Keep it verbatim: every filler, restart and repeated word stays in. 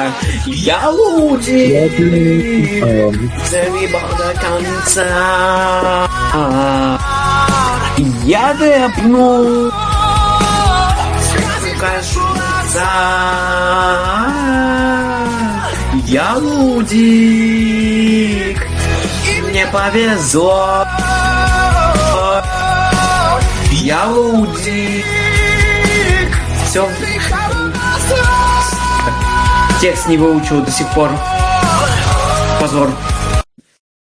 Я лудик, загибал до конца. Я дэпну, кажется. Я лудик, мне повезло. Я лудик. Все. Текст не выучил до сих пор. Позор.